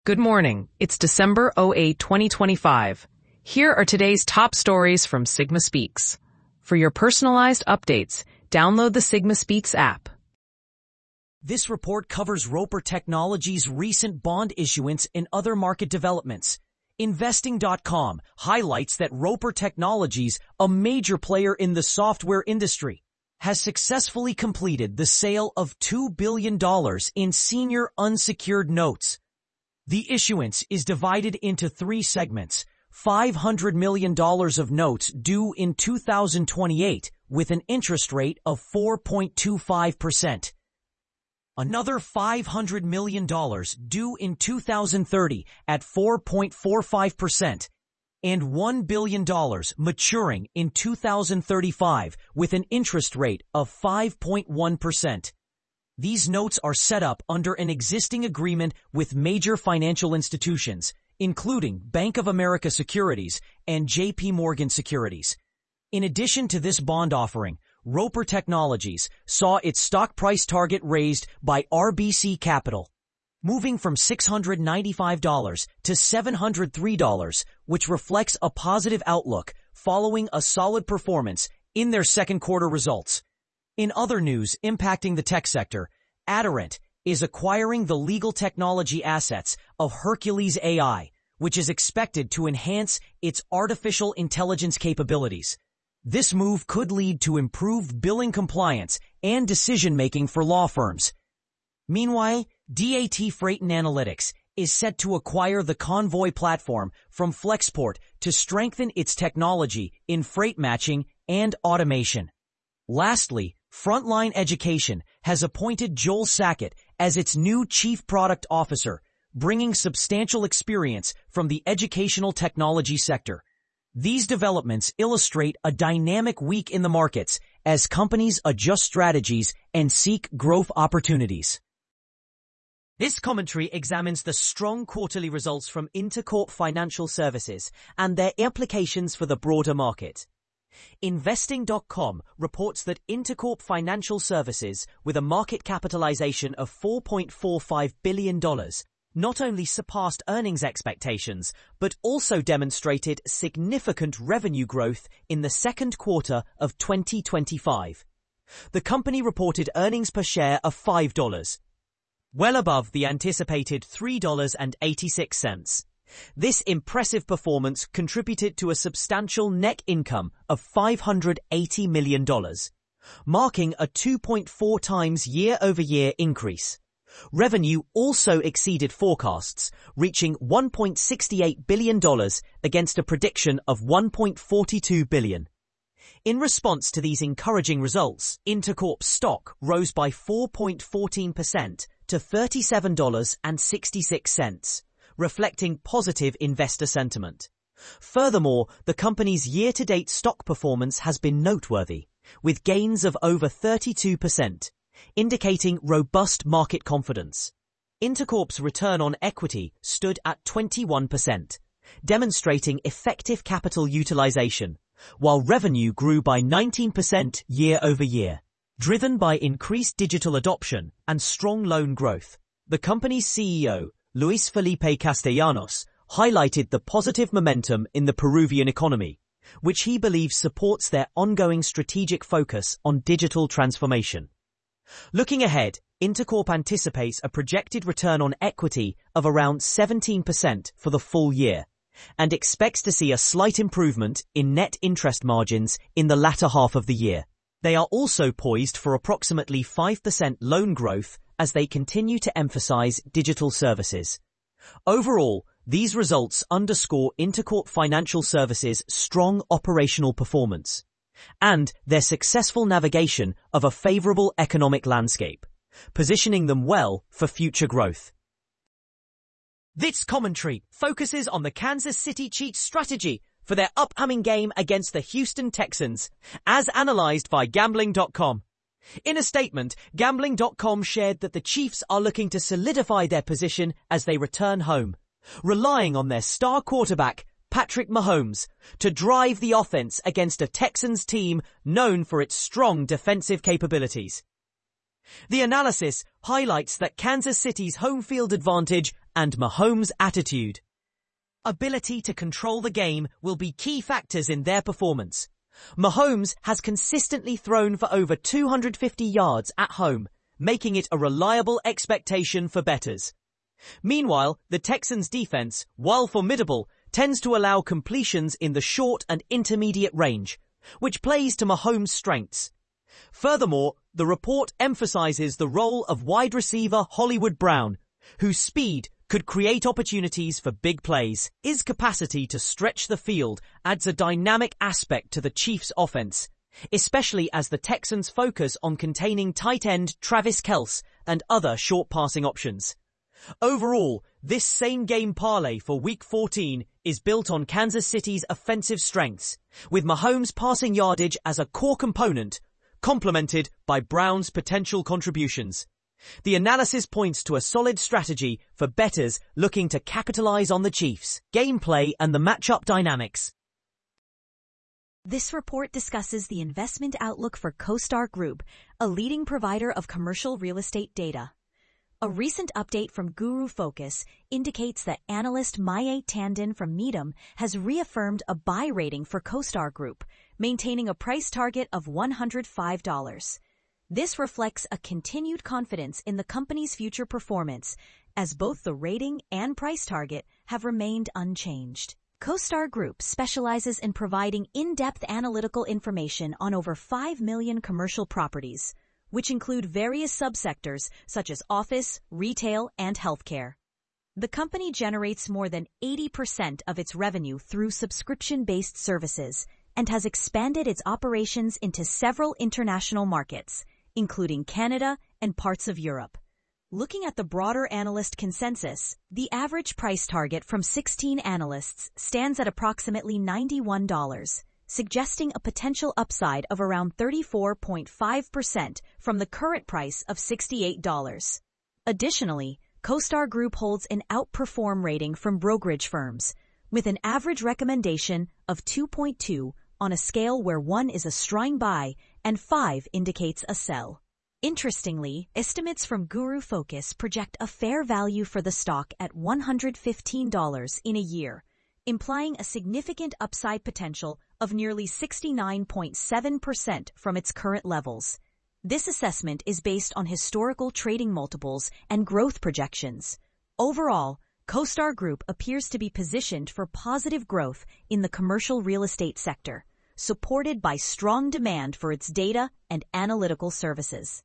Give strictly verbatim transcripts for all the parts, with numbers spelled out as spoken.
Good morning. It's December eighth, twenty twenty-five. Here are today's top stories from Sigma Speaks. For your personalized updates, download the Sigma Speaks app. This report covers Roper Technologies' recent bond issuance and other market developments. Investing dot com highlights that Roper Technologies, a major player in the software industry, has successfully completed the sale of two billion dollars in senior unsecured notes. The issuance is divided into three segments: five hundred million dollars of notes due in two thousand twenty-eight with an interest rate of four point two five percent. Another five hundred million dollars due in two thousand thirty at four point four five percent, and one billion dollars maturing in two thousand thirty-five with an interest rate of five point one percent. These notes are set up under an existing agreement with major financial institutions, including Bank of America Securities and J P Morgan Securities. In addition to this bond offering, Roper Technologies saw its stock price target raised by R B C Capital, moving from six hundred ninety-five dollars to seven hundred three dollars, which reflects a positive outlook following a solid performance in their second quarter results. In other news impacting the tech sector, Aderant is acquiring the legal technology assets of Hercules A I, which is expected to enhance its artificial intelligence capabilities. This move could lead to improved billing compliance and decision-making for law firms. Meanwhile, D A T Freight and Analytics is set to acquire the Convoy platform from Flexport to strengthen its technology in freight matching and automation. Lastly, Frontline Education has appointed Joel Sackett as its new Chief Product Officer, bringing substantial experience from the educational technology sector. These developments illustrate a dynamic week in the markets as companies adjust strategies and seek growth opportunities. This commentary examines the strong quarterly results from Intercorp Financial Services and their implications for the broader market. Investing dot com reports that Intercorp Financial Services, with a market capitalization of four point four five billion dollars, not only surpassed earnings expectations, but also demonstrated significant revenue growth in the second quarter of twenty twenty-five. The company reported earnings per share of five dollars, well above the anticipated three dollars and eighty-six cents. This impressive performance contributed to a substantial net income of five hundred eighty million dollars, marking a two point four times year-over-year increase. Revenue also exceeded forecasts, reaching one point six eight billion dollars against a prediction of one point four two billion dollars. In response to these encouraging results, Intercorp's stock rose by four point one four percent to thirty-seven dollars and sixty-six cents. Reflecting positive investor sentiment. Furthermore, the company's year-to-date stock performance has been noteworthy, with gains of over thirty-two percent, indicating robust market confidence. Intercorp's return on equity stood at twenty-one percent, demonstrating effective capital utilization, while revenue grew by nineteen percent year-over-year, driven by increased digital adoption and strong loan growth. The company's C E O, Luis Felipe Castellanos, highlighted the positive momentum in the Peruvian economy, which he believes supports their ongoing strategic focus on digital transformation. Looking ahead, Intercorp anticipates a projected return on equity of around seventeen percent for the full year, and expects to see a slight improvement in net interest margins in the latter half of the year. They are also poised for approximately five percent loan growth as they continue to emphasize digital services. Overall, these results underscore Intercorp Financial Services' strong operational performance and their successful navigation of a favorable economic landscape, positioning them well for future growth. This commentary focuses on the Kansas City Chiefs' strategy for their upcoming game against the Houston Texans, as analyzed by Gambling dot com. In a statement, Gambling dot com shared that the Chiefs are looking to solidify their position as they return home, relying on their star quarterback, Patrick Mahomes, to drive the offense against a Texans team known for its strong defensive capabilities. The analysis highlights that Kansas City's home field advantage and Mahomes' attitude. Ability to control the game will be key factors in their performance. Mahomes has consistently thrown for over two hundred fifty yards at home, making it a reliable expectation for bettors. Meanwhile, the Texans' defense, while formidable, tends to allow completions in the short and intermediate range, which plays to Mahomes' strengths. Furthermore, the report emphasizes the role of wide receiver Hollywood Brown, whose speed could create opportunities for big plays. His capacity to stretch the field adds a dynamic aspect to the Chiefs' offense, especially as the Texans focus on containing tight end Travis Kelce and other short passing options. Overall, this same-game parlay for Week fourteen is built on Kansas City's offensive strengths, with Mahomes' passing yardage as a core component, complemented by Brown's potential contributions. The analysis points to a solid strategy for bettors looking to capitalize on the Chiefs' gameplay and the matchup dynamics. This report discusses the investment outlook for CoStar Group, a leading provider of commercial real estate data. A recent update from Guru Focus indicates that analyst Maye Tandon from Needham has reaffirmed a buy rating for CoStar Group, maintaining a price target of one hundred five dollars. This reflects a continued confidence in the company's future performance, as both the rating and price target have remained unchanged. CoStar Group specializes in providing in-depth analytical information on over five million commercial properties, which include various subsectors such as office, retail, and healthcare. The company generates more than eighty percent of its revenue through subscription-based services and has expanded its operations into several international markets, including Canada and parts of Europe. Looking at the broader analyst consensus, the average price target from sixteen analysts stands at approximately ninety-one dollars, suggesting a potential upside of around thirty-four point five percent from the current price of sixty-eight dollars. Additionally, CoStar Group holds an outperform rating from brokerage firms, with an average recommendation of two point two on a scale where one is a strong buy and five indicates a sell. Interestingly, estimates from Guru Focus project a fair value for the stock at one hundred fifteen dollars in a year, implying a significant upside potential of nearly sixty-nine point seven percent from its current levels. This assessment is based on historical trading multiples and growth projections. Overall, CoStar Group appears to be positioned for positive growth in the commercial real estate sector, supported by strong demand for its data and analytical services.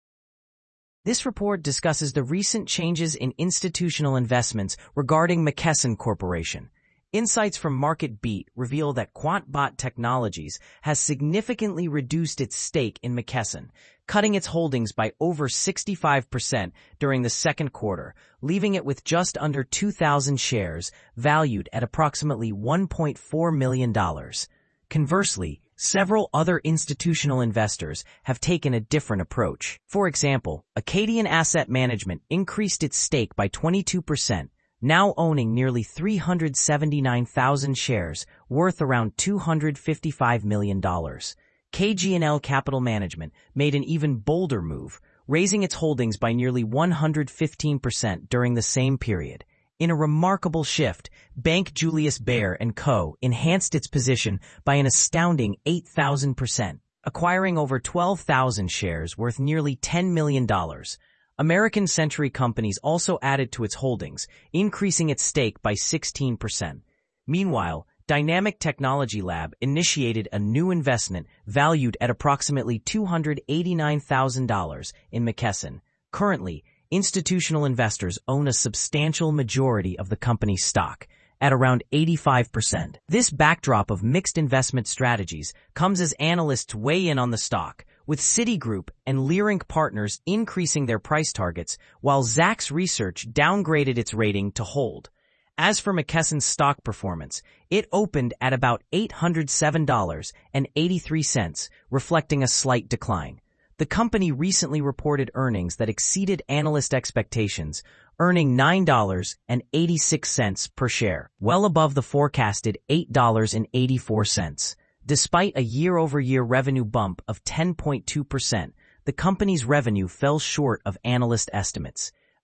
This report discusses the recent changes in institutional investments regarding McKesson Corporation. Insights from MarketBeat reveal that QuantBot Technologies has significantly reduced its stake in McKesson, cutting its holdings by over sixty-five percent during the second quarter, leaving it with just under two thousand shares, valued at approximately one point four million dollars. Conversely, several other institutional investors have taken a different approach. For example, Acadian Asset Management increased its stake by twenty-two percent, now owning nearly three hundred seventy-nine thousand shares, worth around two hundred fifty-five million dollars. K G and L Capital Management made an even bolder move, raising its holdings by nearly one hundred fifteen percent during the same period. In a remarkable shift, Bank Julius Baer and Co. enhanced its position by an astounding eight thousand percent, acquiring over twelve thousand shares worth nearly ten million dollars. American Century Companies also added to its holdings, increasing its stake by sixteen percent. Meanwhile, Dynamic Technology Lab initiated a new investment valued at approximately two hundred eighty-nine thousand dollars in McKesson. Currently, institutional investors own a substantial majority of the company's stock, at around eighty-five percent. This backdrop of mixed investment strategies comes as analysts weigh in on the stock, with Citigroup and Leerink Partners increasing their price targets, while Zacks Research downgraded its rating to hold. As for McKesson's stock performance, it opened at about eight hundred seven dollars and eighty-three cents, reflecting a slight decline. The company recently reported earnings that exceeded analyst expectations, earning nine dollars and eighty-six cents per share, well above the forecasted eight dollars and eighty-four cents. Despite a year-over-year revenue bump of ten point two percent, the company's revenue fell short of analyst estimates.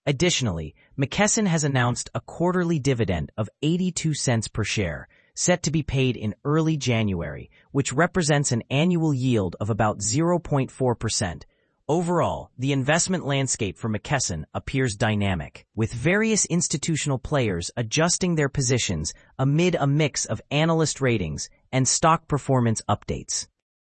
Additionally, McKesson has announced a quarterly dividend of eighty-two cents per share, set to be paid in early January, which represents an annual yield of about zero point four percent. Overall, the investment landscape for McKesson appears dynamic, with various institutional players adjusting their positions amid a mix of analyst ratings and stock performance updates.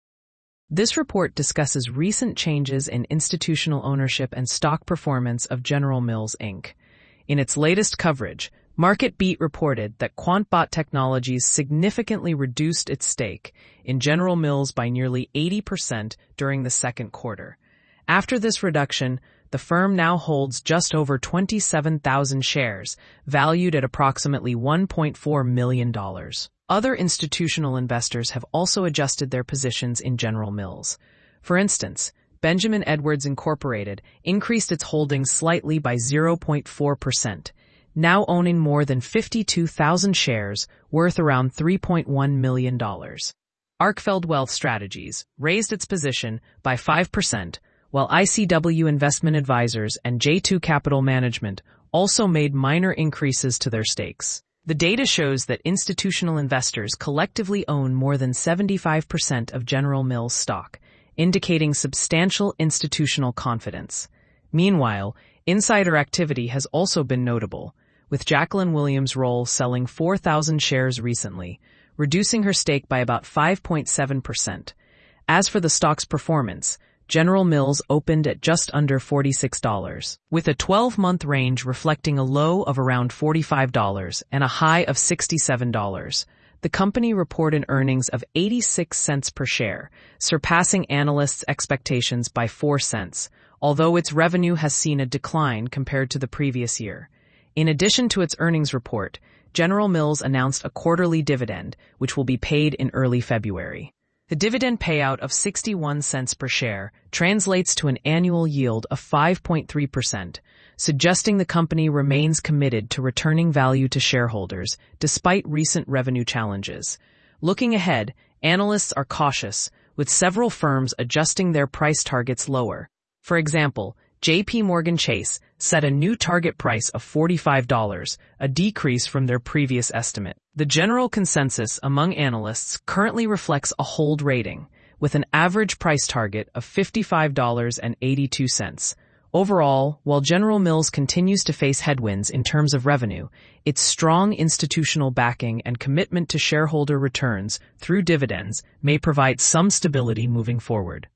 This report discusses recent changes in institutional ownership and stock performance of General Mills, Incorporated. In its latest coverage, MarketBeat reported that QuantBot Technologies significantly reduced its stake in General Mills by nearly eighty percent during the second quarter. After this reduction, the firm now holds just over twenty-seven thousand shares, valued at approximately one point four million dollars. Other institutional investors have also adjusted their positions in General Mills. For instance, Benjamin Edwards Incorporated increased its holdings slightly by zero point four percent, now owning more than fifty-two thousand shares worth around three point one million dollars. Arkfeld Wealth Strategies raised its position by five percent, while I C W Investment Advisors and J two Capital Management also made minor increases to their stakes. The data shows that institutional investors collectively own more than seventy-five percent of General Mills stock, indicating substantial institutional confidence. Meanwhile, insider activity has also been notable, with Jacqueline Williams Roll selling four thousand shares recently, reducing her stake by about five point seven percent. As for the stock's performance, General Mills opened at just under forty-six dollars, with a twelve-month range reflecting a low of around forty-five dollars and a high of sixty-seven dollars. The company reported earnings of eighty-six cents per share, surpassing analysts' expectations by four cents, although its revenue has seen a decline compared to the previous year. In addition to its earnings report, General Mills announced a quarterly dividend, which will be paid in early February. The dividend payout of sixty-one cents per share translates to an annual yield of five point three percent, suggesting the company remains committed to returning value to shareholders despite recent revenue challenges. Looking ahead, analysts are cautious, with several firms adjusting their price targets lower. For example, J P Morgan Chase set a new target price of forty-five dollars, a decrease from their previous estimate. The general consensus among analysts currently reflects a hold rating, with an average price target of fifty-five dollars and eighty-two cents. Overall, while General Mills continues to face headwinds in terms of revenue, its strong institutional backing and commitment to shareholder returns through dividends may provide some stability moving forward.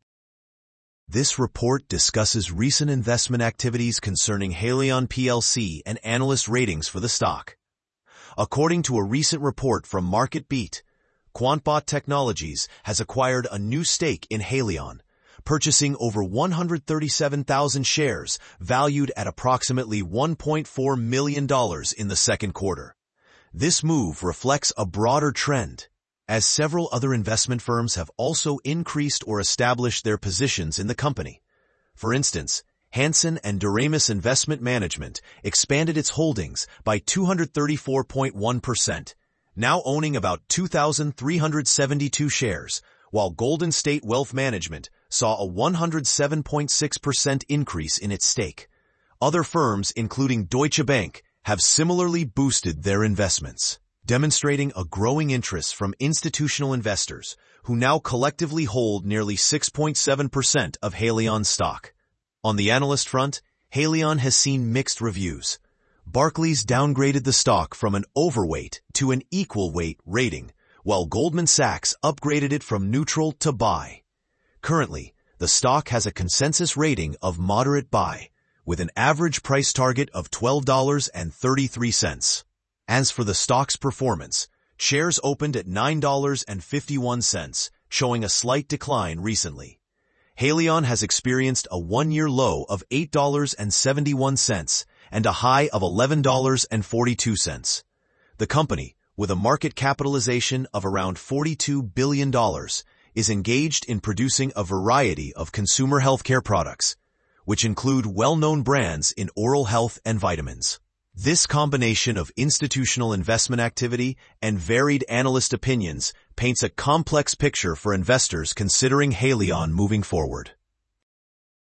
This report discusses recent investment activities concerning Haleon P L C and analyst ratings for the stock. According to a recent report from MarketBeat, QuantBot Technologies has acquired a new stake in Haleon, purchasing over one hundred thirty-seven thousand shares valued at approximately one point four million dollars in the second quarter. This move reflects a broader trend, as several other investment firms have also increased or established their positions in the company. For instance, Hansen and Doremus Investment Management expanded its holdings by two hundred thirty-four point one percent, now owning about two thousand three hundred seventy-two shares, while Golden State Wealth Management saw a one hundred seven point six percent increase in its stake. Other firms, including Deutsche Bank, have similarly boosted their investments, demonstrating a growing interest from institutional investors who now collectively hold nearly six point seven percent of Haleon stock. On the analyst front, Haleon has seen mixed reviews. Barclays downgraded the stock from an overweight to an equal weight rating, while Goldman Sachs upgraded it from neutral to buy. Currently, the stock has a consensus rating of moderate buy, with an average price target of twelve dollars and thirty-three cents. As for the stock's performance, shares opened at nine dollars and fifty-one cents, showing a slight decline recently. Haleon has experienced a one-year low of eight dollars and seventy-one cents and a high of eleven dollars and forty-two cents. The company, with a market capitalization of around forty-two billion dollars, is engaged in producing a variety of consumer healthcare products, which include well-known brands in oral health and vitamins. This combination of institutional investment activity and varied analyst opinions paints a complex picture for investors considering Haleon moving forward.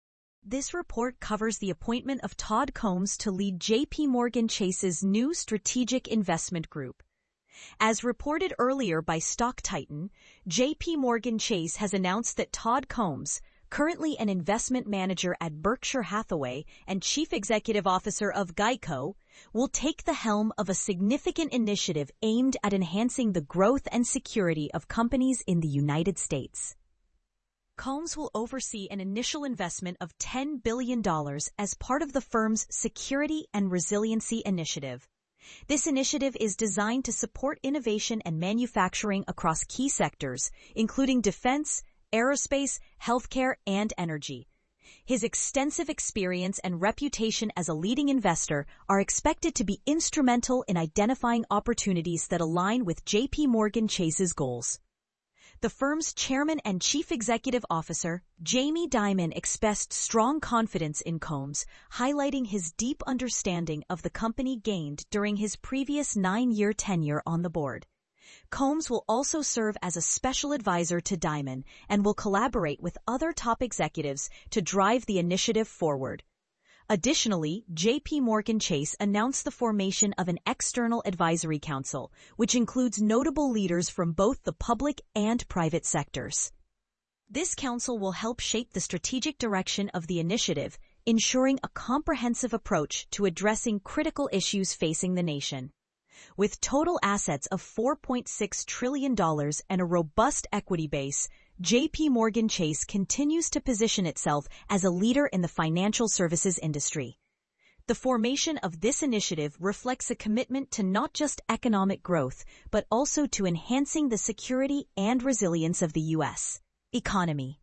This report covers the appointment of Todd Combs to lead J P Morgan Chase's new strategic investment group. As reported earlier by Stock Titan, J P Morgan Chase has announced that Todd Combs, currently an investment manager at Berkshire Hathaway and chief executive officer of Geico, will take the helm of a significant initiative aimed at enhancing the growth and security of companies in the United States. Combs will oversee an initial investment of ten billion dollars as part of the firm's Security and Resiliency Initiative. This initiative is designed to support innovation and manufacturing across key sectors, including defense, aerospace, healthcare, and energy. His extensive experience and reputation as a leading investor are expected to be instrumental in identifying opportunities that align with J P Morgan Chase's goals. The firm's chairman and chief executive officer, Jamie Dimon, expressed strong confidence in Combs, highlighting his deep understanding of the company gained during his previous nine-year tenure on the board. Combs will also serve as a special advisor to Dimon and will collaborate with other top executives to drive the initiative forward. Additionally, J P Morgan Chase announced the formation of an external advisory council, which includes notable leaders from both the public and private sectors. This council will help shape the strategic direction of the initiative, ensuring a comprehensive approach to addressing critical issues facing the nation. With total assets of four point six trillion dollars and a robust equity base, J P Morgan Chase continues to position itself as a leader in the financial services industry. The formation of this initiative reflects a commitment to not just economic growth, but also to enhancing the security and resilience of the U S economy.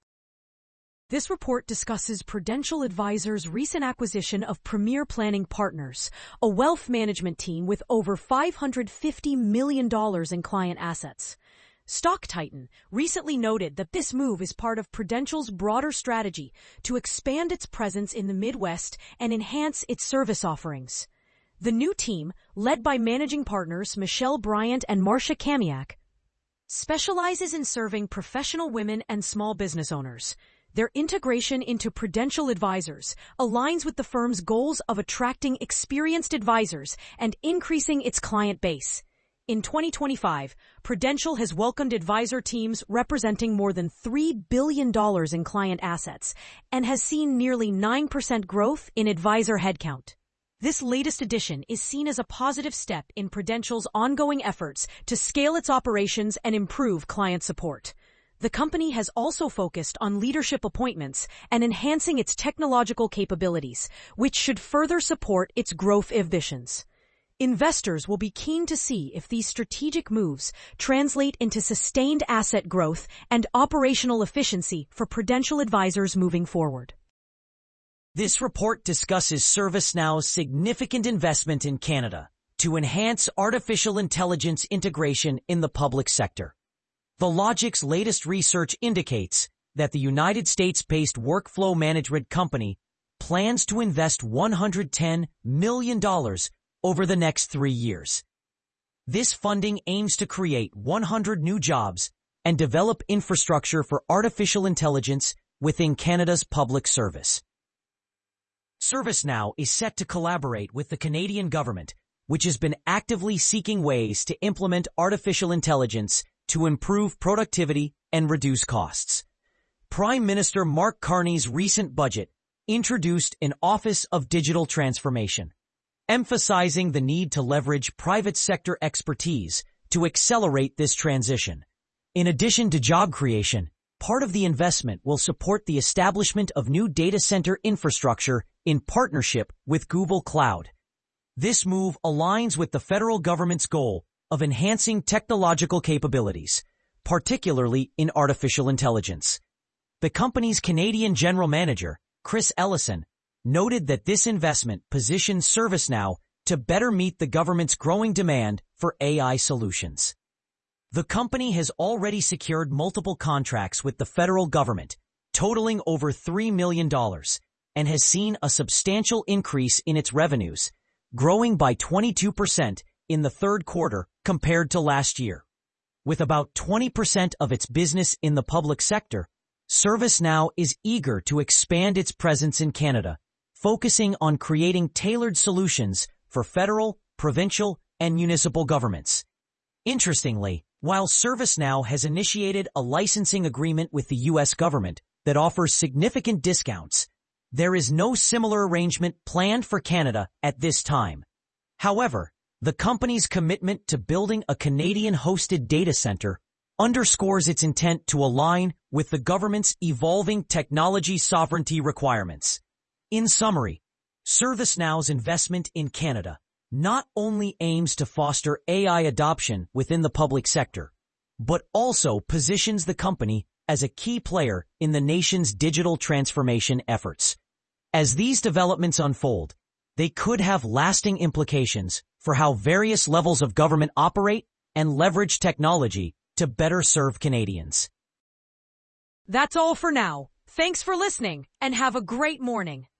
This report discusses Prudential Advisors' recent acquisition of Premier Planning Partners, a wealth management team with over five hundred fifty million dollars in client assets. Stock Titan recently noted that this move is part of Prudential's broader strategy to expand its presence in the Midwest and enhance its service offerings. The new team, led by managing partners Michelle Bryant and Marcia Kamiak, specializes in serving professional women and small business owners. Their integration into Prudential Advisors aligns with the firm's goals of attracting experienced advisors and increasing its client base. In twenty twenty-five, Prudential has welcomed advisor teams representing more than three billion dollars in client assets and has seen nearly nine percent growth in advisor headcount. This latest addition is seen as a positive step in Prudential's ongoing efforts to scale its operations and improve client support. The company has also focused on leadership appointments and enhancing its technological capabilities, which should further support its growth ambitions. Investors will be keen to see if these strategic moves translate into sustained asset growth and operational efficiency for Prudential Advisors moving forward. This report discusses ServiceNow's significant investment in Canada to enhance artificial intelligence integration in the public sector. The Logic's latest research indicates that the United States-based workflow management company plans to invest one hundred ten million dollars over the next three years. This funding aims to create one hundred new jobs and develop infrastructure for artificial intelligence within Canada's public service. ServiceNow is set to collaborate with the Canadian government, which has been actively seeking ways to implement artificial intelligence to improve productivity and reduce costs. Prime Minister Mark Carney's recent budget introduced an Office of Digital Transformation, emphasizing the need to leverage private sector expertise to accelerate this transition. In addition to job creation, part of the investment will support the establishment of new data center infrastructure in partnership with Google Cloud. This move aligns with the federal government's goal of enhancing technological capabilities, particularly in artificial intelligence. The company's Canadian general manager, Chris Ellison, noted that this investment positions ServiceNow to better meet the government's growing demand for A I solutions. The company has already secured multiple contracts with the federal government, totaling over three million dollars, and has seen a substantial increase in its revenues, growing by twenty-two percent in the third quarter compared to last year. With about twenty percent of its business in the public sector, ServiceNow is eager to expand its presence in Canada, focusing on creating tailored solutions for federal, provincial, and municipal governments. Interestingly, while ServiceNow has initiated a licensing agreement with the U S government that offers significant discounts, there is no similar arrangement planned for Canada at this time. However, the company's commitment to building a Canadian-hosted data center underscores its intent to align with the government's evolving technology sovereignty requirements. In summary, ServiceNow's investment in Canada not only aims to foster A I adoption within the public sector, but also positions the company as a key player in the nation's digital transformation efforts. As these developments unfold, they could have lasting implications for how various levels of government operate and leverage technology to better serve Canadians. That's all for now. Thanks for listening and have a great morning.